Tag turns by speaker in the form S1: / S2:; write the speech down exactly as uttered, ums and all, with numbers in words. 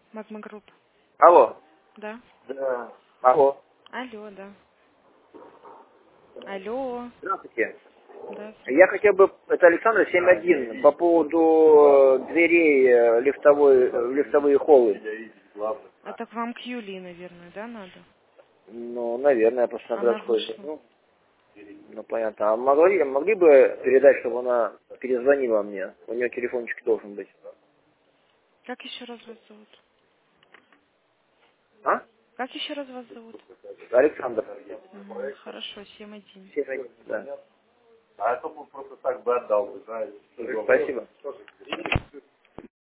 S1: Магма Групп.
S2: Алло.
S1: Да.
S2: Да. Алло.
S1: Алло, да. Алло.
S2: Здравствуйте.
S1: Да,
S2: Я
S1: здравствуйте.
S2: хотел бы, это Александр семь один, по поводу э, дверей э, лифтовой, э, в лифтовые холлы.
S1: А так вам к Юлии, наверное, да, надо?
S2: Ну, наверное, просто на
S1: Она
S2: городской.
S1: вышла.
S2: Ну, ну, понятно. А могли, могли бы передать, чтобы она перезвонила мне? У нее телефончик должен быть.
S1: Как еще раз вас зовут?
S2: А?
S1: Как еще раз вас зовут?
S2: Александр.
S1: Угу, хорошо, семь один.
S2: семь один, да.
S3: А это бы просто так бы отдал, вы знаете.
S2: Спасибо.